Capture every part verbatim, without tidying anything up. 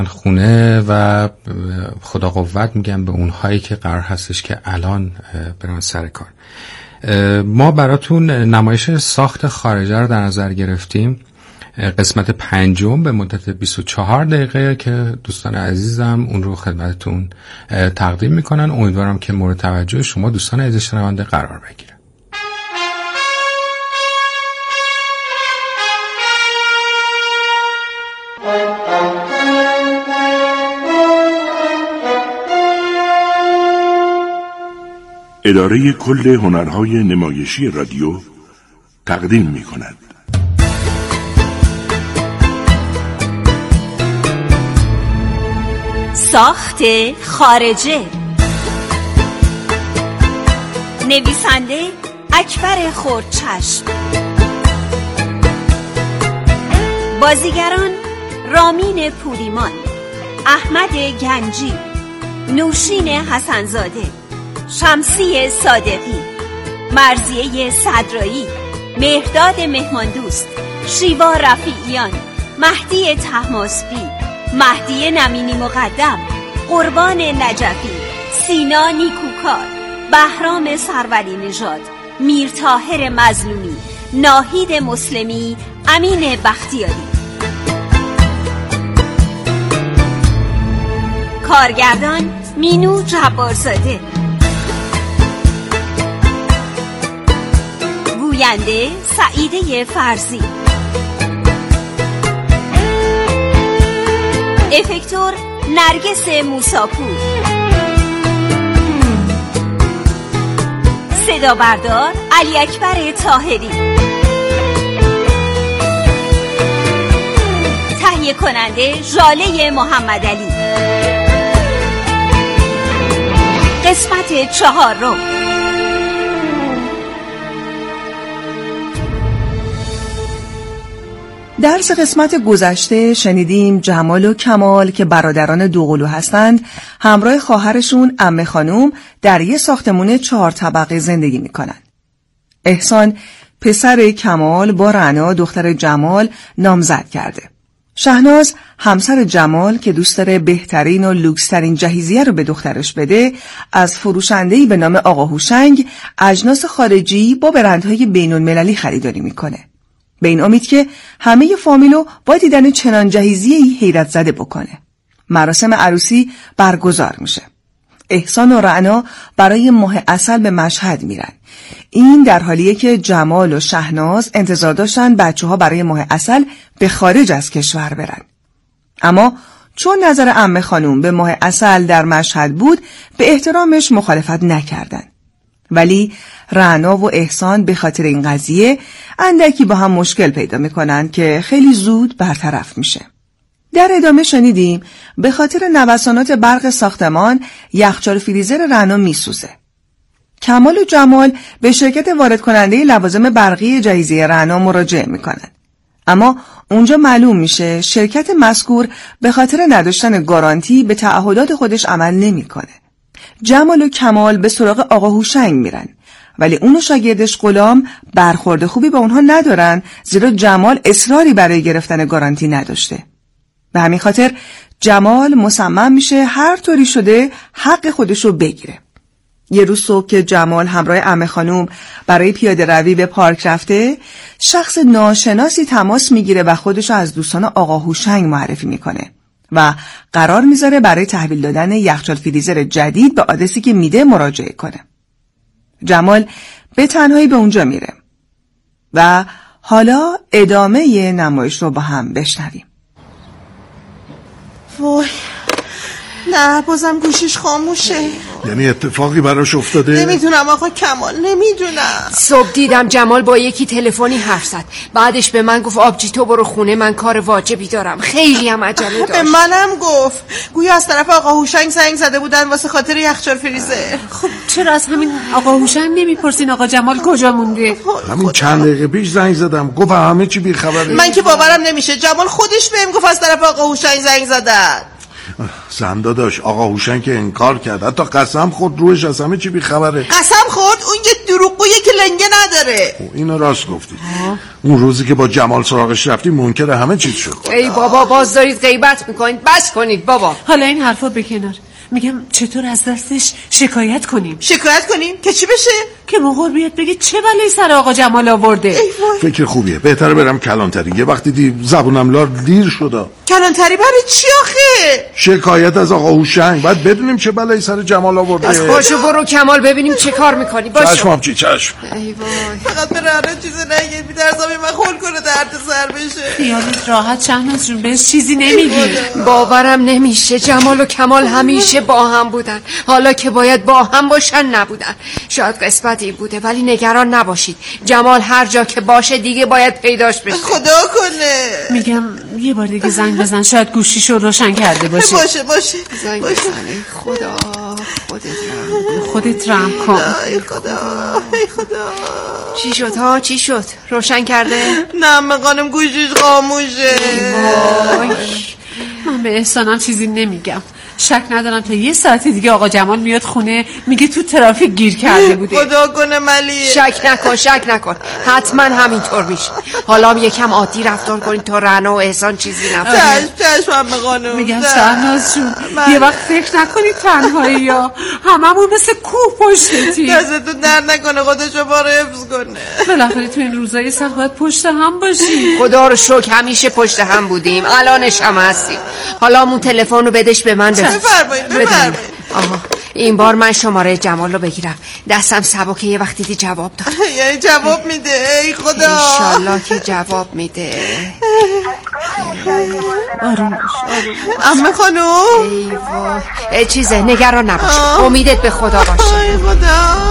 خونه و خدا قوت میگم به اونهایی که قرار هستش که الان برن سر کار. ما براتون نمایش ساخت خارجه رو در نظر گرفتیم، قسمت پنجم به مدت بیست و چهار دقیقه که دوستان عزیزم اون رو خدمتتون تقدیم میکنن. امیدوارم که مورد توجه شما دوستان عزیز شنونده قرار بگیره. اداره کل هنرهای نمایشی رادیو تقدیم می کند. ساخت خارجه. نویسنده اکبر خردچشم. بازیگران رامین پوریمان، احمد گنجی، نوشین حسنزاده، شمسی صادقی، مرضیه صدرایی، مهرداد مهماندوست، شیوا رفیعیان، مهدی طهماسبی، مهدی نمینی مقدم، قربان نجفی، سینا نیکوکار، بهرام سروری نژاد، میرطاهر مظلومی، ناهید مسلمی، امین بختیاری. کارگردان مینو جبارزاده. گوینده سعیده فرزی. افکتور نرگس موساپور. صدا بردار علی اکبر طاهری. تهیه کننده ژاله محمد علی. قسمت چهارم. در سه قسمت گذشته شنیدیم جمال و کمال که برادران دوقلو هستند همراه خواهرشون عمه خانوم در یک ساختمون چهار طبقه زندگی میکنند. احسان پسر کمال با رعنا دختر جمال نامزد کرده. شهناز همسر جمال که دوست داره بهترین و لوکس‌ترین جهیزیه رو به دخترش بده، از فروشنده‌ای به نام آقا هوشنگ اجناس خارجی با برندهای بین‌المللی خریداری میکنه. به این امید که همه فامیلو با دیدن چنان جهیزیه‌ای حیرت زده بکنه. مراسم عروسی برگزار میشه. احسان و رعنا برای ماه عسل به مشهد میرن. این در حالیه که جمال و شهناز انتظار داشتن بچه‌ها برای ماه عسل به خارج از کشور برن. اما چون نظر عمه خانوم به ماه عسل در مشهد بود، به احترامش مخالفت نکردن. ولی رعنا و احسان به خاطر این قضیه اندکی با هم مشکل پیدا میکنن که خیلی زود برطرف میشه. در ادامه شنیدیم به خاطر نوسانات برق ساختمان یخچال فریزر رعنا میسوزه. کمال و جمال به شرکت وارد کننده لوازم برقی جهیزیه رعنا مراجعه میکنن. اما اونجا معلوم میشه شرکت مذکور به خاطر نداشتن گارانتی به تعهدات خودش عمل نمیکنه. جمال و کمال به سراغ آقا هوشنگ میرن، ولی اون و شاگردش غلام برخورد خوبی با اونها ندارن، زیرا جمال اصراری برای گرفتن گارانتی نداشته. به همین خاطر جمال مصمم میشه هر طوری شده حق خودشو بگیره. یه روز صبح که جمال همراه عمه خانوم برای پیاده روی به پارک رفته، شخص ناشناسی تماس میگیره و خودشو از دوستان آقا هوشنگ معرفی میکنه و قرار میذاره برای تحویل دادن یخچال فریزر جدید به آدرسی که میده مراجعه کنه. جمال به تنهایی به اونجا میره و حالا ادامه نمایش رو با هم بشنویم. وای، نه بازم گوشیش خاموشه. یعنی اتفاقی براش افتاده؟ نمیدونم آقا کمال، نمیدونم. صبح دیدم جمال با یکی تلفنی حرف زد، بعدش به من گفت آبجی تو برو خونه، من کار واجبی دارم. خیلی هم عجله داشت. به منم گفت گویا از طرف آقا هوشنگ زنگ زده بودن واسه خاطر یخچال فریزر. خب چرا از همین آقا هوشنگ نمیپرسین آقا جمال کجا مونده؟ همین چند دقیقه پیش زنگ زدم، گفت همه چی بیخبره. من که باورم نمیشه، جمال خودش بهم گفت از طرف آقا هوشنگ زنگ زدن. زنده داشت آقا هوشنگ که انکار کرد، حتی قسم خورد روش از همه چی بیخبره. قسم خورد؟ اون یه دروغگویه که لنگه نداره. اینو راست گفتی. اون روزی که با جمال سراغش رفتی منکر همه چیز شد. ای بابا باز دارید غیبت میکنید، بس کنید بابا. حالا این حرفا به کنار، میگم چطور از دستش شکایت کنیم؟ شکایت کنیم که چی بشه؟ که مغور بیاد بگه چه بلایی سر آقا جمال آورده. فکر خوبیه، بهتره برم کلانتری. یه وقتی دی زبونم لار دیر شده. کلانتری برای چی آخه؟ شکایت از آقا هوشنگ، باید بدونیم چه بلایی سر جمال آورده. از پاشو برو کمال ببینیم چه کار میکنی. باشو چشم آبجی چشم. ای وای فقط به رهنه چیزی نگید، میترسم من خول کنه درد سر بشه. خیالت راحت شهناز جون، بهش چیزی نمیگی. باورم نمیشه جمال و کمال همیشه با هم بودن، حالا که باید با هم باشن نبودن. شاید قسمت این بوده، ولی نگران نباشید، جمال هر جا که باشه دیگه باید پیداش بشه. خدا کنه. میگم یه بار دیگه زنگ بزن، شاید گوشیشو روشن کرده باشه. باشه باشه زنگ بزنه. خدا خودت رحم خودت رحم کن. ای خدا ای خدا. چی شد ها؟ چی شد؟ روشن کرده؟ نه مقانم گوشیش خاموشه. وای من به احسانم چیزی نمیگم، شک ندارم تا یه ساعت دیگه آقا جمال میاد خونه میگه تو ترافیک گیر کرده بوده. خدا کنه ملی. شک نکن شک نکن، حتما همینطور میشه. حالا هم یکم عادی رفتار کنید تا رعنا و احسان چیزی نکنه. چشم چشم هم خانم. میگم شهناز جون یه وقت فکر نکنید تنهایی یا هممون مثل کوه پشتتی. دستتون در نکنه، خودشو بار حفظ کنه. بالاخره تو این روزای سخت باید پشت هم باشیم. خدا رو شکر همیشه پشت هم بودیم، الانش هم هستیم. حالا همون تلفن رو بدش به من. بفرمایید بفرمایید. آها این بار من شماره جمال رو بگیرم، دستم سبکه، یه وقتی دی جواب داد. یعنی جواب میده؟ ای خدا انشالله که جواب میده. آروم باش. عمه خانم. ای وای چیزه نگران نباش، امیدت به خدا باشه. ای خدا.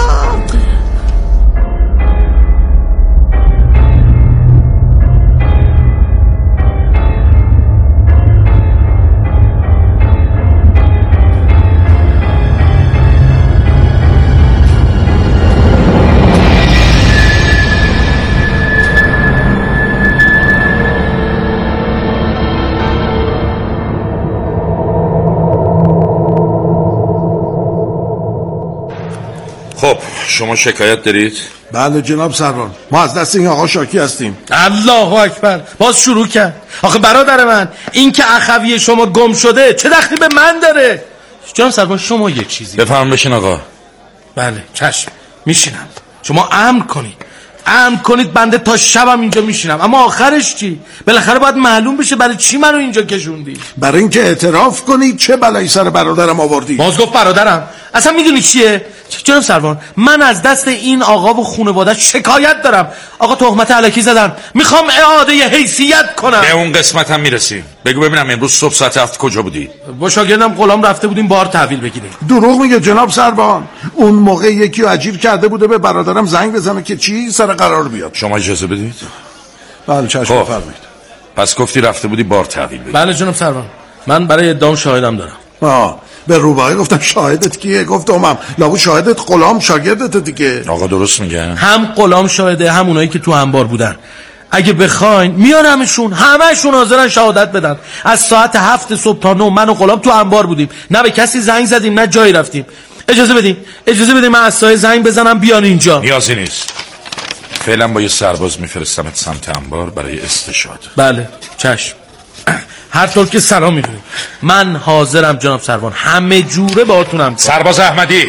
خب شما شکایت دارید؟ بله جناب سروان، ما از دست این آقا شاکی هستیم. الله اکبر، باز شروع کرد. آخه برادر من این که اخوی شما گم شده چه دخلی به من داره؟ جناب سروان شما یه چیزی بفهم بشین آقا. بله چشم میشینم، شما امر کنید امر کنید بنده تا شبم اینجا میشینم. اما آخرش چی؟ بالاخره باید معلوم بشه برای چی منو اینجا کشوندی. برای اینکه اعتراف کنید چه بلایی سر برادرم آوردی. باز گفت برادرم. اصلا میدونی چیه جناب سروان؟ من از دست این آقا و خانواده شکایت دارم. آقا تهمت الکی زدن، میخوام اعاده حیثیت کنم. به اون قسمت هم میرسیم. بگو ببینم امروز صبح ساعت هفت کجا بودی؟ با شاگردم غلام رفته بودیم بار تحویل بگیریم. دروغ میگه جناب سروان. اون موقع یکی رو اجیر کرده بوده به برادرم زنگ بزنه که چی سر قرار بیاد. شما اجازه بدید؟ بله چشم خب. بفرمایید. پس گفتی رفته بودی بار تحویل بگیری؟ بله جناب سروان، من برای ادعام شاهدم دارم. آه به روبایی گفتم شاهدت کیه؟ گفتم لابو شاهدت غلام شاگردت دیگه. آقا درست میگه؟ هم غلام شاهده هم اونایی که تو انبار بودن. اگه بخواین میارمشون، همه‌شون حاضرن شهادت بدن. از ساعت هفت صبح تا نه من و غلام تو انبار بودیم، نه به کسی زنگ زدیم نه جایی رفتیم. اجازه بدین اجازه بدین من از سایه زنگ بزنم بیان اینجا. نیازی نیست. فعلا با یه سرباز میفرستمت سمت انبار برای استشهاد. بله چشم. هر طور که سلام میدونید من حاضرم جناب سروان، همه جوره باهاتونم. سرباز احمدی.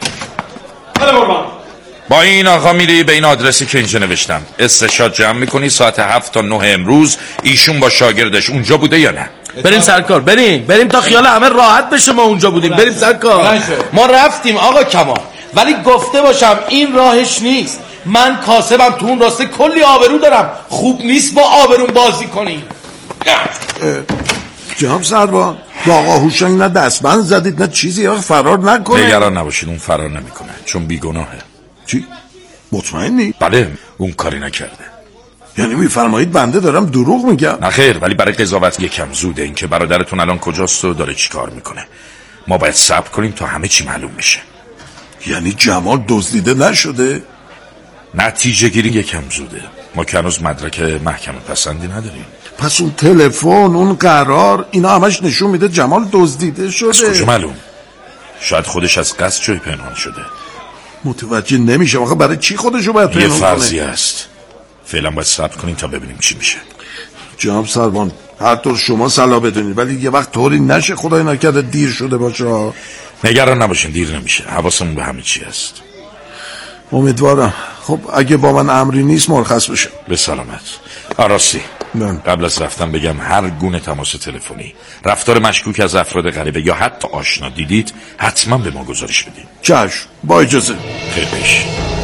بله قربان. با این آقا میری به این آدرسی که اینجا نوشتم، استشهاد جمع میکنی ساعت هفت تا نه امروز. ایشون با شاگردش اونجا بوده یا نه؟ بریم سرکار، بریم بریم تا خیال همه راحت بشه ما اونجا بودیم. بریم سرکار. ما رفتیم آقا کمال، ولی گفته باشم این راهش نیست. من کاسبم، تو اون راسته کلی آبرو دارم، خوب نیست با آبرون بازی کنیم. جناب سروان با آقا هوشنگ نه دستبند زدید نه چیزی، آقا فرار نکنه. نگران نباشید اون فرار نمیکنه چون بیگناهه. چی؟ مطمئنی؟ بله اون کاری نکرده. یعنی میفرمایید بنده دارم دروغ میگم؟ نه خیر، ولی برای قضاوت یکم زوده. این که برادرتون الان کجاست و داره چی کار میکنه. ما باید صبر کنیم تا همه چی معلوم بشه. یعنی جمال دزدیده نشده؟ نتیجه گیری یکم زوده. ما که هنوز مدرک محکم پسندی نداریم. پس اون تلفن، اون قرار، اینا همش نشون میده جمال دزدیده شده. از کجا معلوم؟ شاید خودش از قصد جای پنهان شده. متوجه نمیشه آخه برای چی خودشو باید پنهان کنه؟ یه فرضیه است. فعلا باید صبر کنیم تا ببینیم چی میشه. جناب سروان، هر طور شما صلاح بدونید، ولی یه وقت طوری نشه خدای نکرده دیر شده باشه. نگران نباشین، دیر نمیشه. حواسمون به همه چی هست. امیدوارم. خب اگه با من امری نیست مرخص بشه. به سلامت. آراستی قبل از رفتن بگم هر گونه تماس تلفنی، رفتار مشکوک از افراد غریبه یا حتی آشنا دیدید حتما به ما گزارش بدید. چشم، با اجازه. خیلی پیش.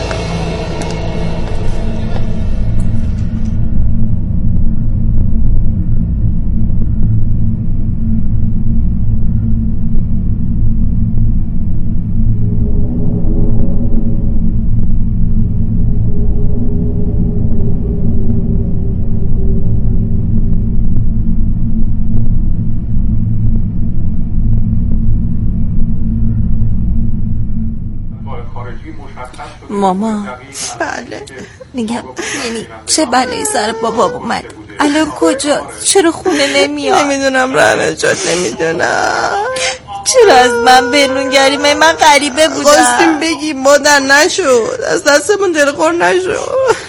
ماما. بله. میگم یعنی چه بلایی سر بابا اومد؟ الان کجا؟ چرا خونه نمیاد؟ نمیدونم رانه جات، نمیدونم چرا از من برونگری؟ من من غریبه بودم. خواستیم بگیم مادر نشد، از دستمون دلخور نشد.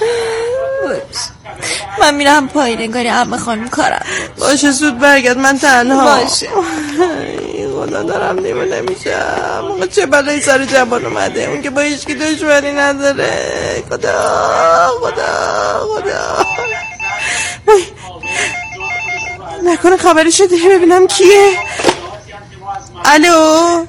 من میرم پایین، انگاری عمه خانم کارم. باشه زود برگرد، من تنها. باشه. خدا دارم دیوونه میشم. موقع چه بلایی سر جوان اومده، اون که با هیچکی دشمنی نداره. خدا خدا خدا. وای نکنه خبری شده، ببینم کیه. الو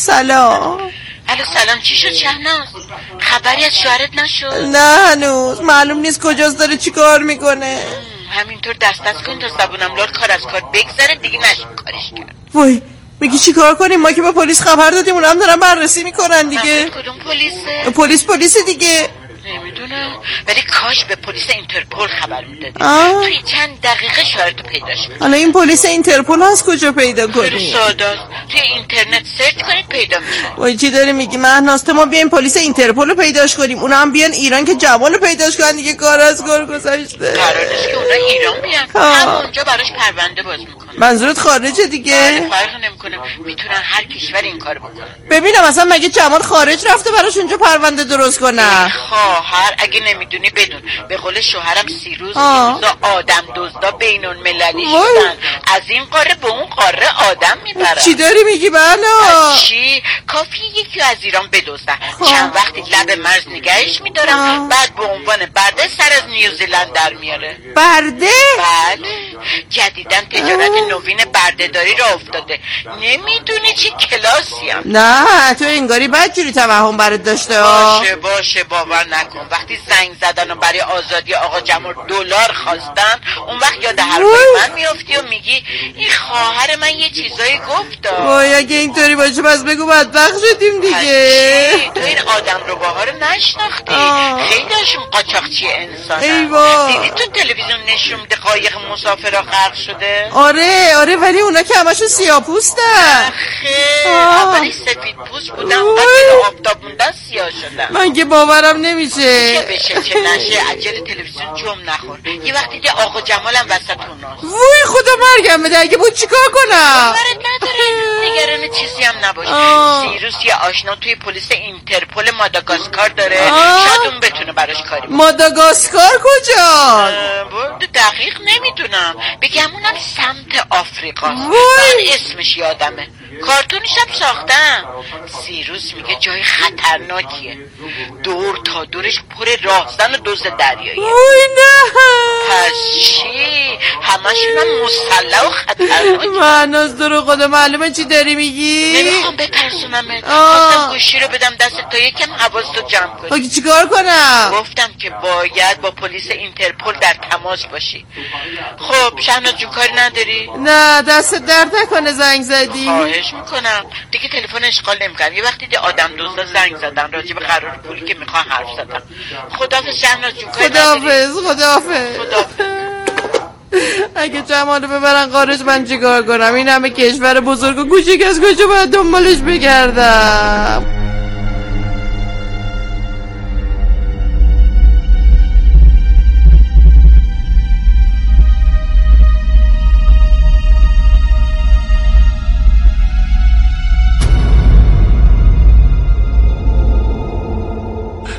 سلام. الو سلام، چی شد شهناز؟ خبری از شوهرت نشد؟ نه هنوز، معلوم نیست کجاست، داره چی کار میکنه. همینطور دست دست کن تا زبونم لال کار از کار بگذره، دیگه نشون کارش کرد. وای میگی چی کار کنیم؟ ما که با پلیس خبر دادیم، اونا هم دارن بررسی میکنن دیگه. کدوم پلیسه؟ پلیس پلیس دیگه. نمیدونم، ولی کاش به پلیس اینترپل خبر میدادی. توی چند دقیقه شوهرتو پیداش کنی. حالا این پلیس اینترپل از کجا پیدا کنی؟ خیلی ساده است، توی اینترنت سرچ کنید پیدا میشه. وای چی داری میگی؟ مهناز ما بیایم پلیس اینترپل رو پیداش کنیم، اونا هم بیان ایران که جوان رو پیداش کنن دیگه، کار از کار گذشته. قرار نیست که اونا ایران بیان، همونجا براش پرونده باز میکنن. منظورت خارجه دیگه؟ فرق نمیکنه، میتونن هر کشور این کارو بکنن. ببینم اصلا مگه جوان خارج رفته براش اونجا پرونده درست کنه؟ خواهر اگه نمیدونی بدون، به قول شوهرم سیروز روزا آدم دزدا بین المللی شدن، از این قاره به اون قاره آدم میبرن. چی داری میگی بنا؟ چی؟ کافی یکی از ایران بدزدن، چند وقتی لب مرز نگهش میدارم، بعد به عنوان برده سر از نیوزیلند در میاره. برده؟ بله، جدیدن تجارت نوین بردهداری را افتاده. نمیدونی چی کلاسی هم؟ نه تو انگاری بدجوری توهم برات داشته. باشه باشه باور نکن، وقتی زنگ زدن و برای آزادی آقا جمال دلار خواستن، اون وقت یاد حرفای من میافتی و میگی این خواهر من یه چیزایی گفت. وای اگه اینطوری باشه پس بگو بدبخت شدیم دیگه. تو این آدم رو باها رو نشناختی؟ خیلیشون قاچاقچی انسان. ایوا دیدی تو تلویزیون نشون میده قایق مسافرها غرق شده؟ آره آره، ولی اونا که همشون سیاه‌پوستن. خیلی اولی سفید پوست بودن، بعد آفتاب موندن سیاه شدن. من که باورم نمیشه. چه بشه چه نشه، عجل تلویزیون جم نخور. یه وقتی که آقا جمالم وسط اوناست. وای خدا مرگم بده، اگه بود چیکار کنم؟ برات نداره، نگران چیزی هم نباش. سیروس یه آشنا توی پلیس اینترپل ماداگاسکار داره، شاید اون بتونه براش کاری بکنه. ماداگاسکار کجا؟ دقیق نمیدونم، بگم اونم سمت آفریقا. من اسمش یادمه، کارتونیش هم ساختم. سیروس میگه جای خطرناکیه، دور تا دورش پر راهزن و دوز دریایی. وای نه. پس چی؟ همشون هم مسلح و خطرناکی. مهناز درو خدا معلومه چی داری میگی؟ نمیخوام بترسونمت، خواستم گوشی رو بدم دست تا یکم حواستو جمع کنی. اگه چی کار کنم؟ گفتم که باید با پلیس اینترپل در تماس باشی. خب شهناز جون کاری نداری؟ نه دست درد نکنه زنگ زدی. خواهش میکنم دیگه تلفن اشغال نمیکنم. یه وقتی ده آدم دوستا زنگ زدن راجع به قرار پولی که میخوان حرف زدن. خداحافظ شهناز جون کاری نداری؟ خداحافظ خداحافظ. اگه جمالو ببرن خارج من چیکار کنم؟ این همه کشور بزرگ و کوچیک از کجا باید دنبالش بگردم؟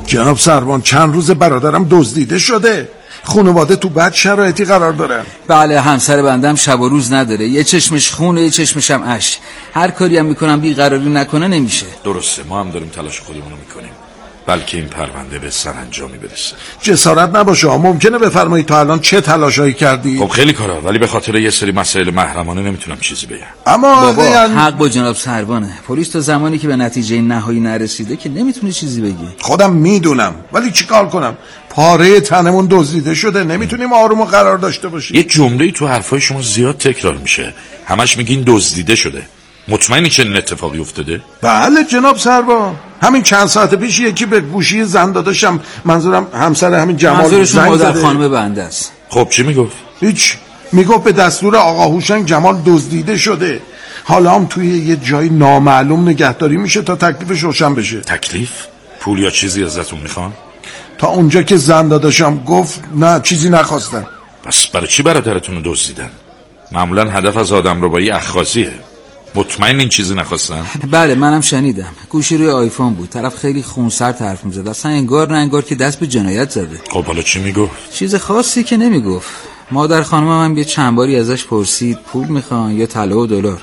جناب سروان چند روز برادرم دزدیده شده. خانواده تو بد شرایطی قرار دارن. بله همسر بندم شب و روز نداره، یه چشمش خونه یه چشمش هم اشک. هر کاری هم میکنم بیقراری نکنه نمیشه. درسته، ما هم داریم تلاش خودمون رو میکنیم بلکه این پرونده به سرانجامی برسه. جسارت نباشه، ممکنه بفرمایید تا الان چه تلاشایی کردی؟ خب خیلی کارا، ولی به خاطر یه سری مسائل محرمانه نمیتونم چیزی بگم. اما بابا یعنی... حق با جناب سروانه. پلیس تا زمانی که به نتیجه نهایی نرسیده که نمیتونه چیزی بگه. خودم میدونم، ولی چیکار کنم؟ پاره تنمون دزدیده شده، نمیتونیم آروم و قرار داشته باشیم. یه جمله‌ای تو حرفای شما زیاد تکرار میشه، همش میگین دزدیده شده. مطمئنی چنین اتفاقی افتاده؟ بله جناب سروان، همین چند ساعت پیش یکی به گوشی زن داداشم، منظورم همسر همین جمال زنگ زده. خانم بنده است. خب چی میگفت؟ هیچ، میگفت به دستور آقا هوشنگ جمال دزدیده شده، حالا هم توی یه جای نامعلوم نگهداری میشه تا تکلیفش روشن بشه. تکلیف؟ پول یا چیزی ازتون میخوان؟ تا اونجا که زن داداشم گفت نه چیزی نخواستن. پس برای چی برادرتون رو دزدیدن؟ معمولا هدف از آدم ربایی اخاذیه. مطمئن این چیزی نخواستن؟ بله منم شنیدم، گوشی روی آیفون بود، طرف خیلی خونسرد حرف میزد، اصلا انگار نه انگار که دست به جنایت زده. خب حالا چی میگفت؟ چیز خاصی که نمیگفت. مادر خانمم هم یه چند باری ازش پرسید پول میخوان یا طلا و دلار.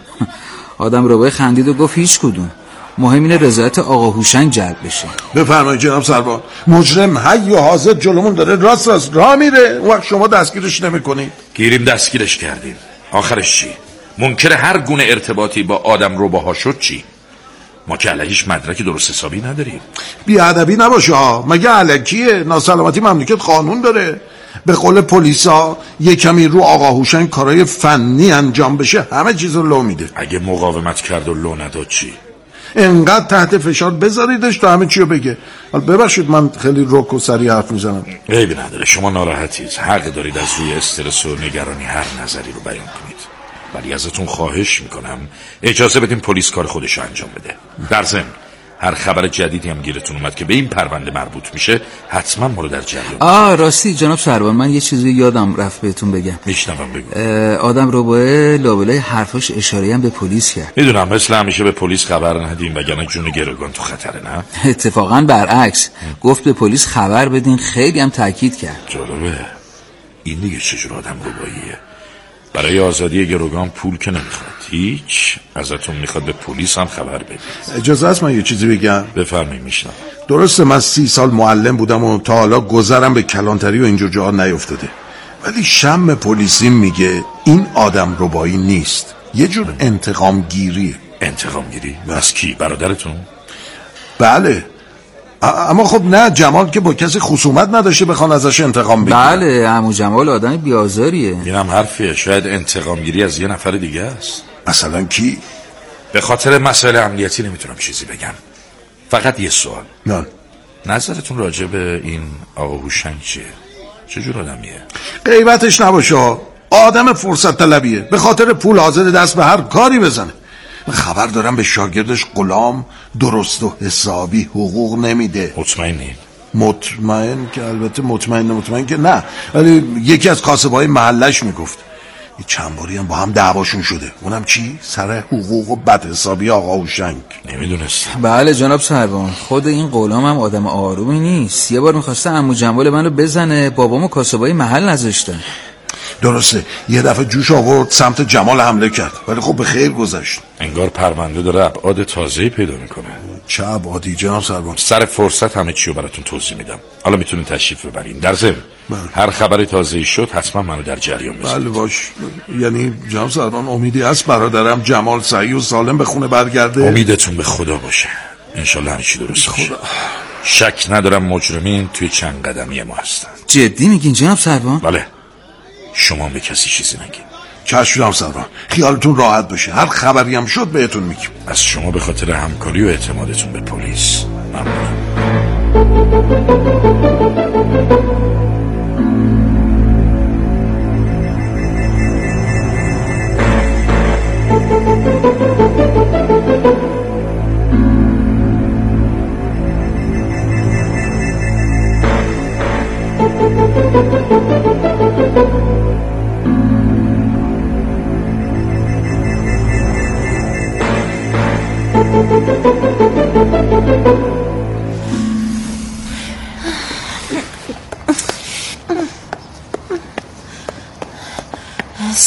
آدم ربای خندید و گفت هیچ کدوم، مهم اینه رضایت آقا هوشنگ جلب بشه. بفرمایید جناب سروان، مجرم حی و حاضر جلومون داره راست راست راه میره، وقت شما دستگیرش نمیکنید. گیریم دستگیرش کردیم، آخرش چی؟ منکر هر گونه ارتباطی با آدم رباها شد چی؟ ما که علیهش مدرک درست حسابی نداریم. بیادبی نباشه ها، مگه علکیه؟ ناسلامتی مملکت قانون داره. به قول پلیسا یه کمی رو آقا هوشنگ کارای فنی انجام بشه همه چیز رو لو میده. اگه مقاومت کرد و لو نداد چی؟ انقدر تحت فشار بذاریدش تا همه چی رو بگه. ببخشید من خیلی رک و سریع حرف میزنم. عیبی نداره، شما ناراحتید، حق دارید از روی استرس و نگرانی هر نظری رو بیان کنید، ولی ازتون خواهش میکنم اجازه بدیم پلیس کار خودش انجام بده. در ضمن هر خبر جدیدی هم گیرتون اومد که به این پرونده مربوط میشه حتما ما رو در جریان. آه راستی جناب سروان، من یه چیزی یادم رفت بهتون بگم. میشنوم بگو. آدم رباه لابلای حرفاش اشاره هم به پلیس کرد. میدونم مثل همیشه به پلیس خبر ندیم وگرنه جون گروگان تو خطره، نه؟ اتفاقا برعکس، گفت به پلیس خبر بدین، خیلی هم تاکید کرد. جالبه، این دیگه چجور آدم رباییه؟ برای آزادی گروگان پول که نمیخواد، هیچ، ازتون میخواد به پلیس هم خبر بدید. اجازه است من یه چیزی بگم؟ بفرمایید. میشنم. درسته من سی سال معلم بودم و تا حالا گذرم به کلانتری و اینجور جاها نیفتاده، ولی شم پلیسی میگه این آدم ربایی نیست، یه جور انتقام گیریه. انتقام گیری؟ از کی؟ برادرتون؟ بله، اما خب نه، جمال که با کسی خصومت نداشته بخوان ازش انتقام بگیرن. بله عمو جمال آدم بیازاریه. اینم حرفیه، شاید انتقام گیری از یه نفر دیگه است. مثلا کی؟ به خاطر مسائل امنیتی نمیتونم چیزی بگم. فقط یه سوال. نه. نظرتون راجع به این آقا هوشنگ چیه؟ چجور آدمیه؟ غیبتش نباشه، آدم فرصت طلبیه، به خاطر پول حاضر دست به هر کاری بزنه. من خبر دارم به شاگردش غلام درست و حسابی حقوق نمیده. مطمئنی؟ مطمئن که البته مطمئن مطمئن که نه، ولی یکی از کاسبای محلش میگفت یه چند باری هم با هم دعواشون شده. اونم چی؟ سر حقوق و بدحسابی آقا هوشنگ. نمیدونست. بله جناب سروان، خود این غلام هم آدم آرومی نیست. یه بار میخواسته عمو جمال منو بزنه، بابامو کاسبای محل نذاشتن. درسته، یه دفعه جوش آورد سمت جمال حمله کرد، ولی خب به خیر گذشت. انگار پرونده داره ابعاد تازه‌ای پیدا میکنه. چه ابعادی جناب سروان؟ سر فرصت همه چی رو براتون توضیح میدم، حالا میتونین تشریف ببرین. در ضمن هر خبری تازه‌ای شد حتما منو در جریان بذارید. بله باش. یعنی جناب سروان امیدی هست برادرم جمال صحیح و سالم به خونه برگرده؟ امیدتون به خدا باشه، انشالله همه چی درست باشه. شک ندارم مجرمین توی چند قدمی ما هستن. جدی میگین جناب سروان؟ بله، شما به کسی چیزی نگین. چشم جناب سروان، خیالتون راحت باشه، هر خبری هم شد بهتون میگیم. از شما به خاطر همکاری و اعتمادتون به پلیس ممنونم.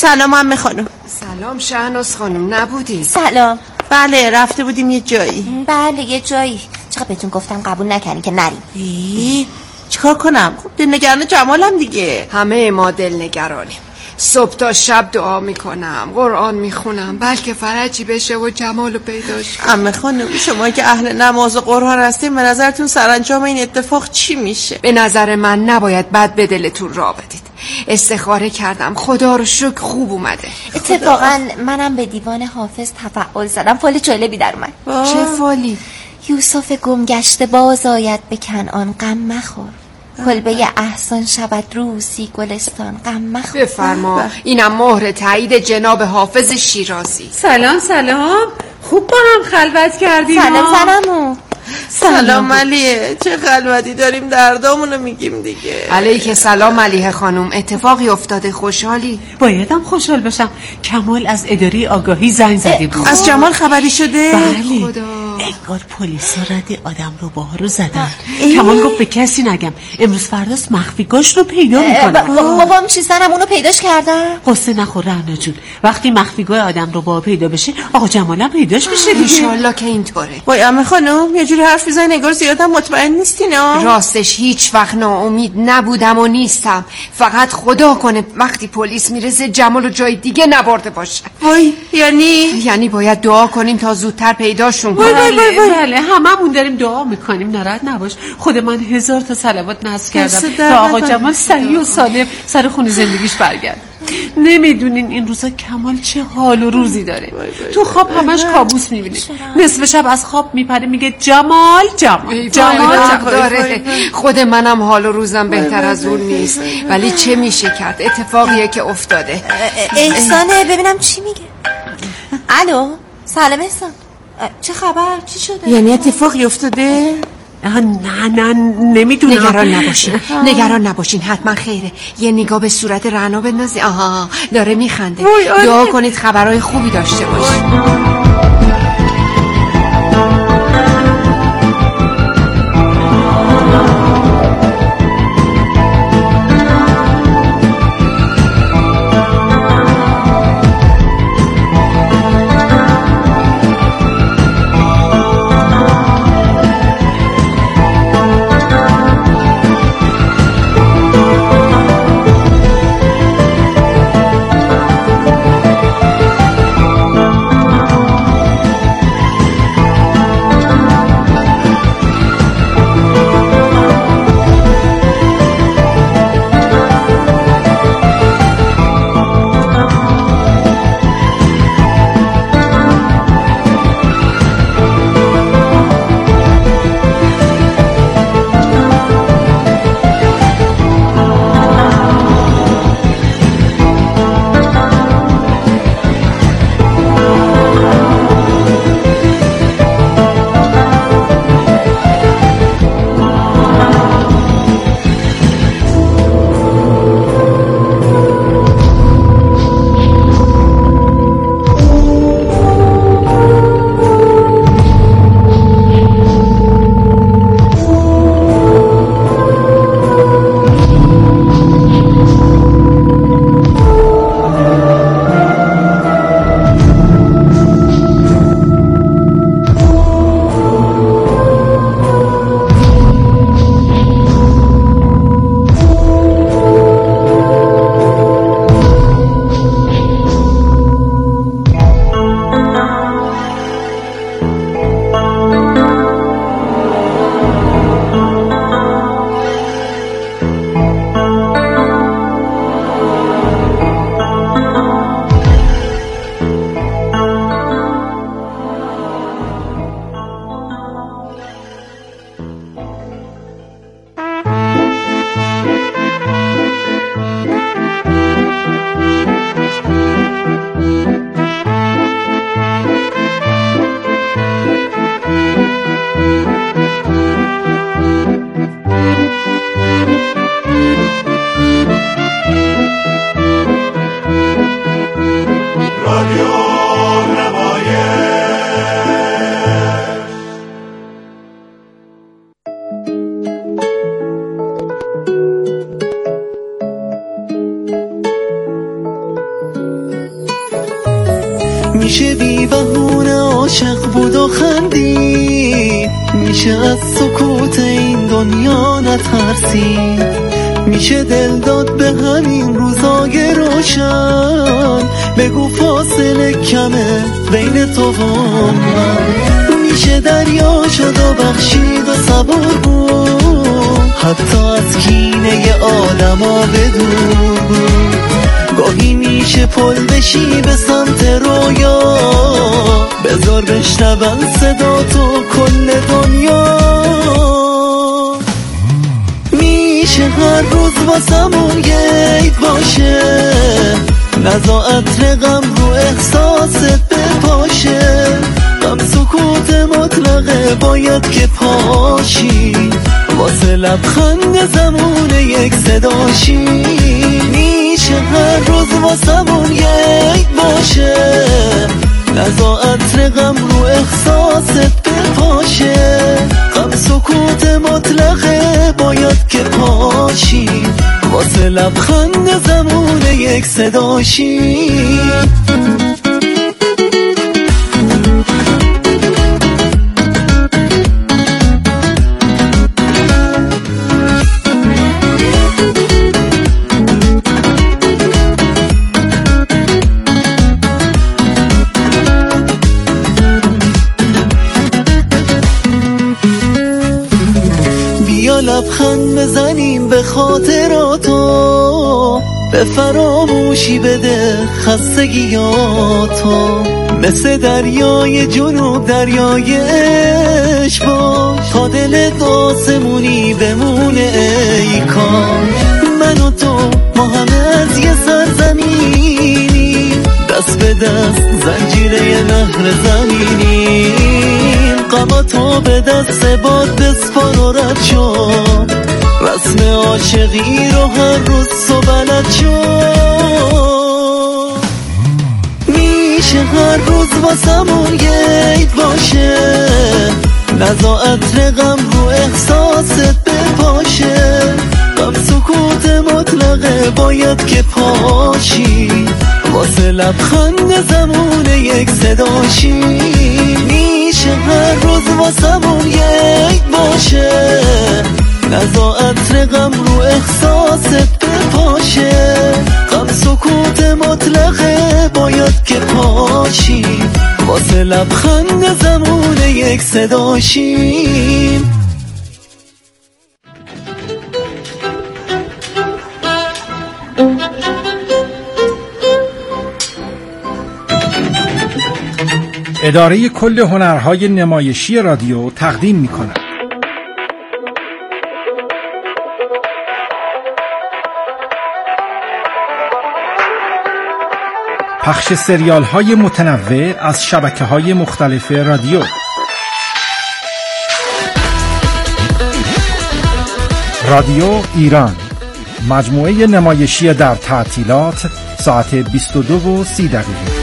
سلام عمه خانم. سلام شهناز خانم، نبودی؟ سلام. بله رفته بودیم یه جایی. بله یه جایی. چقدر بهتون گفتم قبول نکنی که نریم. ای چیکار کنم؟ خب دلنگران جمالم دیگه. همه ما دلنگرانیم. صبح تا شب دعا میکنم، قرآن میخونم، بلکه فرجی بشه و جمالو پیداش کنم. عمه خانم شما که اهل نماز و قرآن هستین، به نظرتون سرانجام این اتفاق چی میشه؟ به نظر من نباید بد به دلتون را بدید. استخاره کردم، خدا رو شکر خوب اومده. اتفاقا منم به دیوان حافظ تفعال زدم، فال جالبی در اومد. چه فالی؟ یوسف گمگشته باز آید به کنعان، غم مخور. کلبه احسان شود روسی گلستان، غم مخور. بفرما. اینم مهر تایید جناب حافظ شیرازی. سلام سلام، خوب با هم خلوت کردیم. سلام سلامو. سلام علیه، چه خلوتی داریم دردامونو میگیم دیگه. علیک سلام ملیحه خانم، اتفاقی افتاده؟ خوشحالی؟ بایدم خوشحال بشم. کمال از اداره آگاهی زنگ زده بود. از جمال خبری شده؟ بله خدا. انگار پلیسا رد آدم رو باه رو زدن. کمال گفت به کسی نگم، امروز فرداست مخفیگاش رو پیدا میکنن. بابام چیزنم اونو پیداش کردن. قصه نخور رهنا جون، وقتی مخفیگاه آدم رو باه پیدا بشه آقا جمالم پیداش میشه دیگه. انشالله که اینطوره. وای عمه خانم یه جوری حرف میزنی نگار زیادم مطمئن نیستینا. راستش هیچ وقت ناامید نبودم و نیستم، فقط خدا کنه وقتی پلیس میرسه جمال رو جای دیگه نبرده باشه. وای یعنی یعنی باید دعا کنیم تا زودتر پیداشون کنیم. بله بله هممون داریم دعا میکنیم، ناراحت نباش. خود من هزار تا صلوات نذر کردم تا آقا جمال صحیح و سالم سر خونه زندگیش برگرد. نمیدونین این روزا کمال چه حال و روزی داره. تو خواب همش کابوس میبینه، نصف شب از خواب میپره میگه جمال جمال جمال داره. خود منم حال و روزم بهتر از اون نیست، ولی چه میشه کرد، اتفاقیه که افتاده. احسانه ببینم چی میگه. الو سلام احسان، چه خبر؟ چی شده؟ یعنی اتفاقی افتاده؟ نه نه نمیدونم. نگران نباشین نگران نباشین حتما خیره. یه نگاه به صورت رعنا بندازی. آها داره میخنده. دعا کنید خبرهای خوبی داشته باشین. میشه از سکوت این دنیا نترسید، میشه دل داد به همین روزای روشن. بگو فاصله کمه بین تو و من، میشه دریا شد و بخشید و صبور بود، حتی از کینه آدما بدور بود. گاهی میشه پل بشی به سمت رویا، بذار بشنون صدا تو کل دنیا. میشه هر روز واسمون یه عید باشه، نزا عطر غم رو احساست بپاشه. غم سکوت مطلقه باید که پاشی، واسه لبخند زمون یک صداشی. میشه هر روز واسمون یه عید باشه، نزا عطر غم رو احساست بپاشه. غم سکوت مطلقه باید که پاشی، واسه لبخند زمون یک صداشی. لبخند بزنیم به خاطراتو، به فراموشی بده خستگیاتو. مثل دریای جنوب دریای عشق باش، تا دلت آسمونی بمونه ای کاش. من و تو ما همه از یه سرزمینی، دست به دست زنجیره نهر زمینیم. غم تو به دست باد بسپار و رد شو، رسم عاشقی رو هر روز تو بلد شو. میشه هر روز واسمون یه عید باشه، نزا عطر غم رو احساست بپاشه. غم سکوت مطلقه باید که پاشی، واسه لبخند زمون یک صداشی. میشه هر روز واسمون یه عید باشه، نزا عطر غم رو احساست بپاشه. غم سکوت مطلقه باید که پاشی، واسه لبخند زمون یک صداشی. اداره کل هنرهای نمایشی رادیو تقدیم می‌کند. پخش سریال‌های متنوع از شبکه‌های مختلف رادیو. رادیو ایران، مجموعه نمایشی در تعطیلات ساعت بیست و دو و سی دقیقه.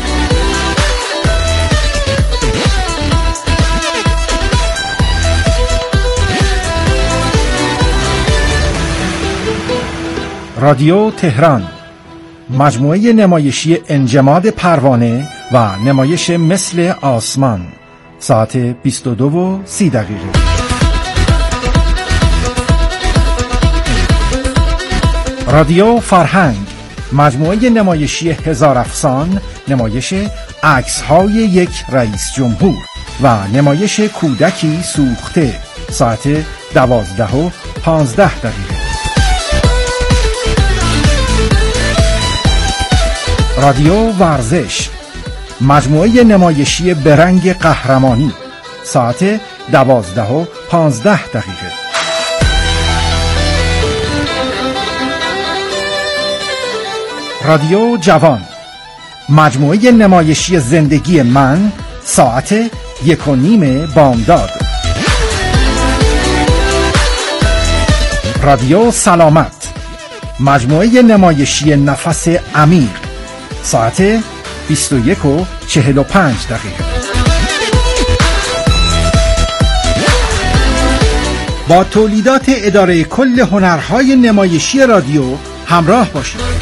رادیو تهران، مجموعه نمایشی انجماد پروانه و نمایش مثل آسمان ساعت بیست و دو و سی دقیقه. رادیو فرهنگ، مجموعه نمایشی هزار افسان، نمایش عکس‌های یک رئیس جمهور و نمایش کودکی سوخته ساعت دوازده و پانزده دقیقه. رادیو ورزش، مجموعه نمایشی برنگ قهرمانی ساعت دوازده و پانزده دقیقه. رادیو جوان، مجموعه نمایشی زندگی من ساعت یک و نیم بامداد. رادیو سلامت، مجموعه نمایشی نفس عمیق ساعت بیست و یک و چهل و پنج دقیقه. با تولیدات اداره کل هنرهای نمایشی رادیو همراه باشید.